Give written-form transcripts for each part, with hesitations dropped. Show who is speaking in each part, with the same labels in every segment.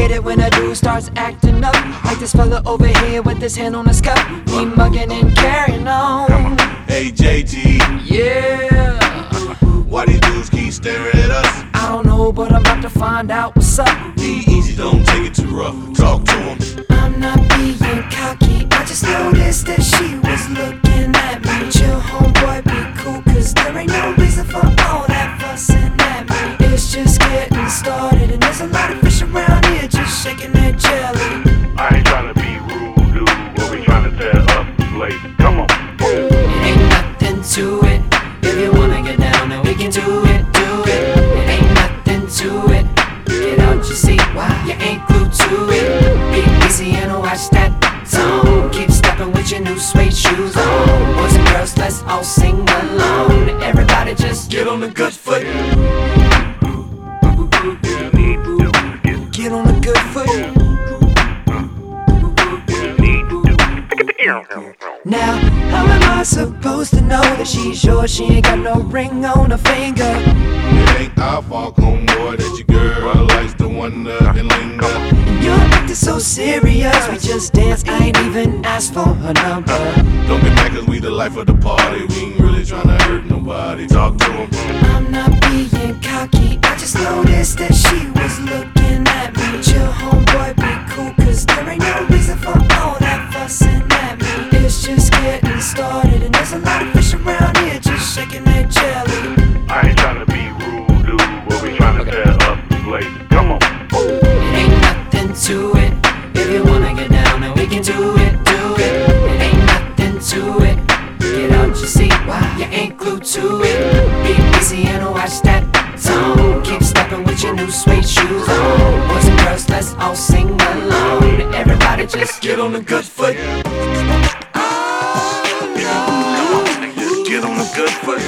Speaker 1: hate it when a dude starts acting up, like this fella over here with his hand on his cup. Me mugging and carrying on.
Speaker 2: Hey JG,
Speaker 1: Yeah.
Speaker 2: why these dudes keep staring at us?
Speaker 1: I don't know, but I'm about to find out what's up.
Speaker 2: Be easy, don't take it too rough. Talk to him.
Speaker 1: I'm not being cocky, I just noticed that she was looking at me. Chill, homeboy, be cool, cause there ain't no reason for all that fussing at me. It's just getting started, and there's a lot of fish around here just shaking their jelly.
Speaker 3: I ain't tryna be rude, dude, but we tryna tear up the place. Come on.
Speaker 1: It ain't nothing to it. If you wanna get down, then we can do it, do it. It ain't nothing to it. Get out your seat, why you ain't glued to it. Be easy and watch that zone. Keep stepping with your new suede shoes on. Boys and girls, let's all sing along. Everybody just
Speaker 2: Get on the good foot.
Speaker 1: get on a good foot. Now, how am I supposed to know that she's yours? She ain't got no ring on her finger.
Speaker 2: It ain't our fault, homeboy, that your girl likes to wonder and linger.
Speaker 1: And you're acting so serious. We just danced, I ain't even asked for her number.
Speaker 2: Don't get mad cause we the life of the party. We ain't really tryna hurt nobody. Talk to him.
Speaker 1: I'm not being cocky, I just noticed that she was looking at me. Chill, homeboy, be cool, cause there ain't no reason for all that fussing at me. It's just getting started, and there's a lot of fish around here just shaking their jelly.
Speaker 3: I ain't tryna be rude, dude, but we tryna tear up the place. Come on.
Speaker 1: It ain't nothing to it. If you wanna get down, then we can do it, do it. It ain't nothing to it. Get out your seat, why you ain't glued to it. Be easy and watch that zone. Keep stepping with your new suede shoes on. Boys and girls, let's all sing along. Everybody just
Speaker 2: Get on the good foot.
Speaker 3: Get on the good foot.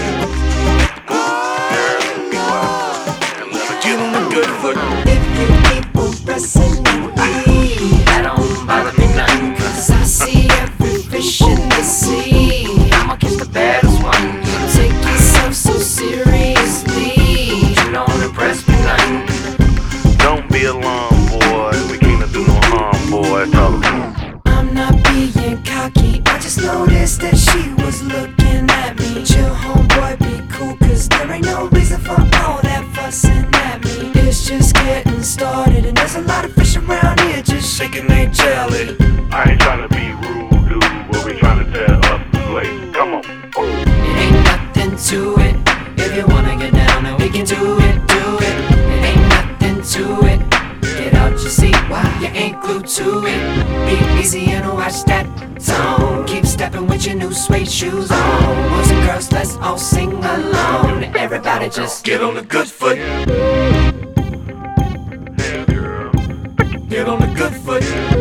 Speaker 2: Get on the good foot.
Speaker 1: if you keep on pressing me, that don't bother me none. Cause I see every fish in the sea. I'ma catch the baddest one. You take yourself so seriously. You don't impress me none.
Speaker 3: Don't be alarmed, boy. We can't do no harm, boy. Talk to him.
Speaker 1: I'm not being cocky, I just noticed that she was looking at me. Chill, homeboy, be cool, cause there ain't no reason for all that fussing at me. It's just getting started, and there's a lot of fish around here just shaking their jelly.
Speaker 3: I ain't tryna be rude, dude, but we tryna tear up the place. Come on.
Speaker 1: It ain't nothing to it. If you wanna get down, then we can do it, do it. It ain't nothing to it. Get out your seat, why you ain't glued to it. Be easy and watch that zone. Keep stepping with your new suede shoes on. Boys and girls, let's all sing along. Everybody just
Speaker 2: Get on the good foot.
Speaker 3: Yeah, girl.
Speaker 2: Get on the good foot.